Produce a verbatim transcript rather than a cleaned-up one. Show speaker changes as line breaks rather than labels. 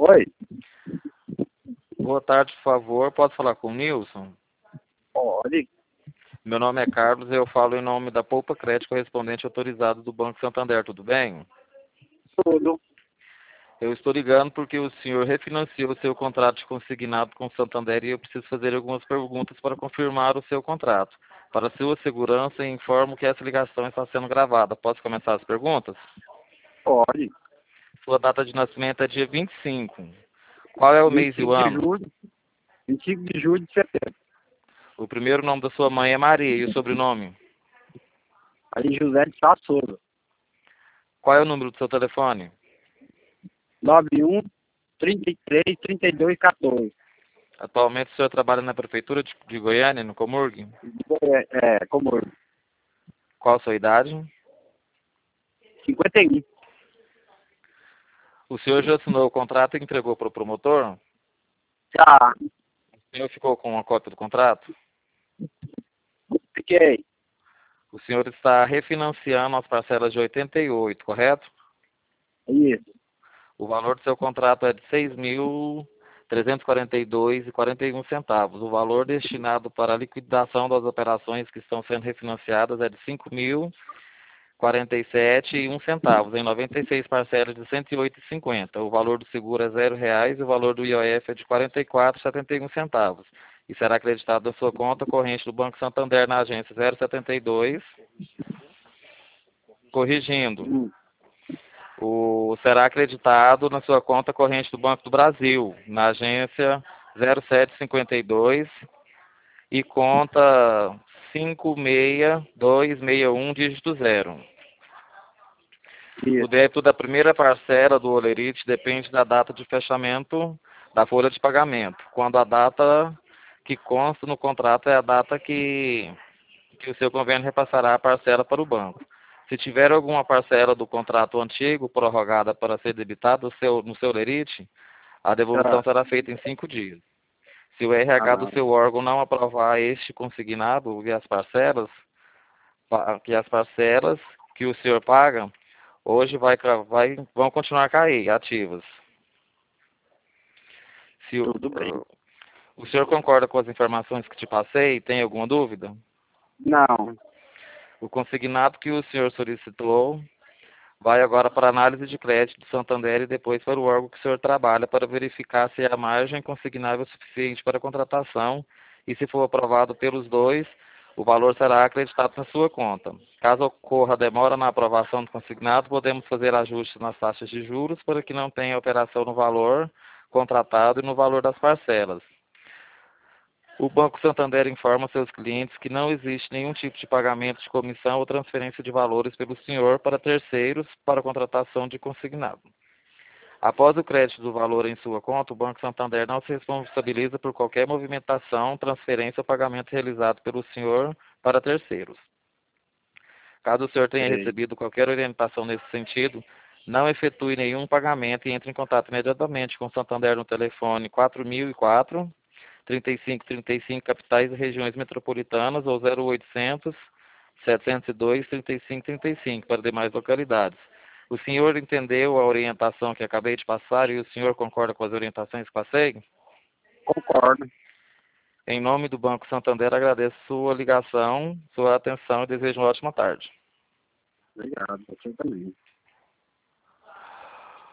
Oi,
Boa tarde, por favor. Posso falar com o Nilson?
pode,
Meu nome é Carlos e eu falo em nome da Poupa Crédito correspondente autorizado do Banco Santander. Tudo bem?
tudo.
Eu estou ligando porque o senhor refinanciou o seu contrato de consignado com o Santander e eu preciso fazer algumas perguntas para confirmar o seu contrato. Para sua segurança, informo que essa ligação está sendo gravada. Posso começar as perguntas?
Pode.
Sua data de nascimento é dia vinte e cinco. Qual é o mês e o
vinte e cinco de
ano?
julho, vinte e cinco de julho de setembro.
O primeiro nome da sua mãe é Maria e o sobrenome?
Aí José de Sá Souza.
Qual é o número do seu telefone?
nove um, trinta e três, trinta e dois, quatorze.
Atualmente o senhor trabalha na prefeitura de, de Goiânia, no Comurg?
É, é como
Qual a sua idade?
cinquenta e um.
O senhor já assinou o contrato e entregou para o promotor?
Já
O senhor ficou com uma cópia do contrato?
fiquei.
O senhor está refinanciando as parcelas de oitenta e oito, correto?
Isso.
O valor do seu contrato é de seis mil trezentos e quarenta e dois reais e quarenta e um centavos. O valor destinado para a liquidação das operações que estão sendo refinanciadas é de cinco mil quarenta e sete reais e um centavos, em noventa e seis parcelas de cento e oito reais e cinquenta. O valor do seguro é zero reais e o valor do I O F é de quarenta e quatro reais e setenta e um centavos. E será acreditado na sua conta corrente do Banco Santander na agência zero setenta e dois. Corrigindo,
Hum.
o será acreditado na sua conta corrente do Banco do Brasil na agência zero sete cinquenta e dois e conta cinco seis dois seis um dígito zero. O
Isso.
débito da primeira parcela do Olerite depende da data de fechamento da folha de pagamento, quando a data que consta no contrato é a data que, que o seu convênio repassará a parcela para o banco. Se tiver alguma parcela do contrato antigo prorrogada para ser debitada no seu, no seu Olerite, a devolução
Tá.
será feita em cinco dias. Se o R H do
Ah,
seu órgão não aprovar este consignado e as parcelas, pa- que as parcelas que o senhor paga hoje vai, ca- vai, vão continuar a cair, ativas. Se o,
tudo bem.
o senhor concorda com as informações que te passei? Tem alguma dúvida?
Não.
O consignado que o senhor solicitou vai agora para a análise de crédito do Santander e depois para o órgão que o senhor trabalha para verificar se a margem consignável é suficiente para a contratação e, se for aprovado pelos dois, o valor será acreditado na sua conta. Caso ocorra demora na aprovação do consignado, podemos fazer ajustes nas taxas de juros para que não tenha alteração no valor contratado e no valor das parcelas. O Banco Santander informa seus clientes que não existe nenhum tipo de pagamento de comissão ou transferência de valores pelo senhor para terceiros para contratação de consignado. Após o crédito do valor em sua conta, o Banco Santander não se responsabiliza por qualquer movimentação, transferência ou pagamento realizado pelo senhor para terceiros. Caso o senhor tenha
Sei.
recebido qualquer orientação nesse sentido, não efetue nenhum pagamento e entre em contato imediatamente com o Santander no telefone quatro mil e quatro, trinta e cinco trinta e cinco, capitais e regiões metropolitanas, ou zero oitocentos, setecentos e dois, trinta e cinco trinta e cinco para demais localidades. O senhor entendeu a orientação que acabei de passar e o senhor concorda com as orientações que passei?
Concordo.
Em nome do Banco Santander, agradeço sua ligação, sua atenção e desejo uma ótima tarde.
Obrigado. Você também.